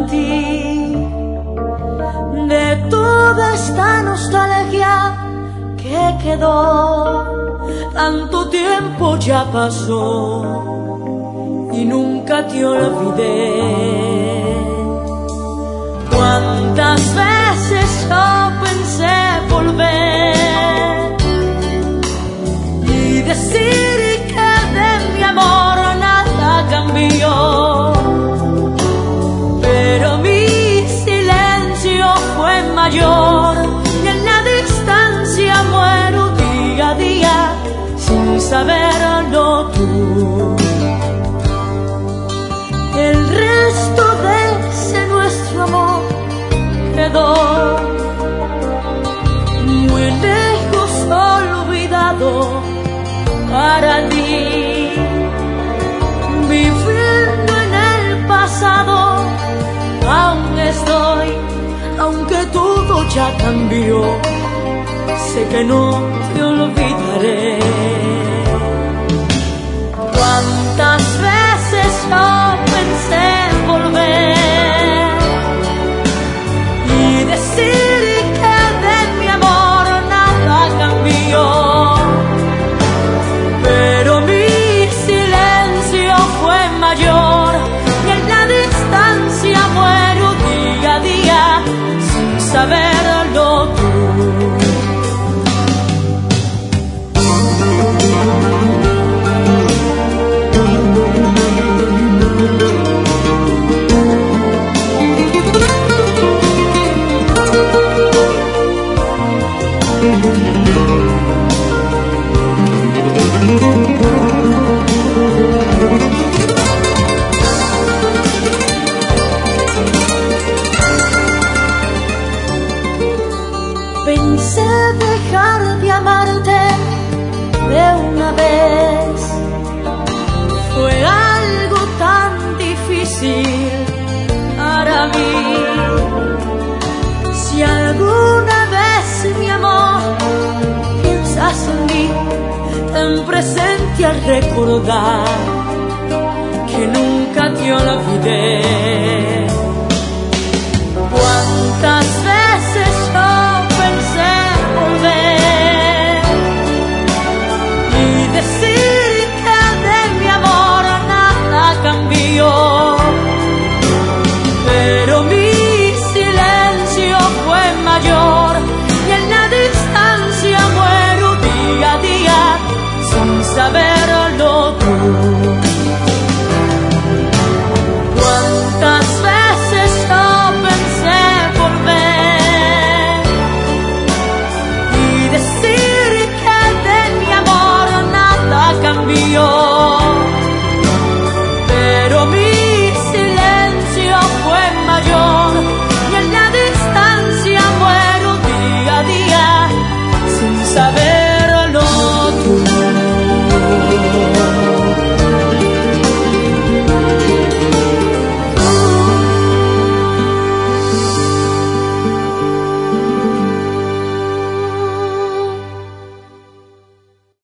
ti, de toda esta nostalgia que quedó. Tanto tiempo ya pasó y nunca te olvidé. Cuántas veces yo pensé volver y decir que de mi amor nada cambió, pero mi silencio fue mayor y en la distancia muero día a día sin saberlo tú. El resto de ese nuestro amor quedó muy lejos, olvidado para ti. Viviendo en el pasado aún estoy, aunque todo ya cambió, sé que no te olvidaré. Cuántas veces yo pensé volver y decir que de mi amor nada cambió, pero mi silencio fue mayor y en la distancia muero día a día sin saberlo tú. Pensé dejar de amarte de una vez, fue algo tan difícil para mí. Si alguna vez, mi amor, piensas en mí, ten presente al recordar que nunca te olvidé.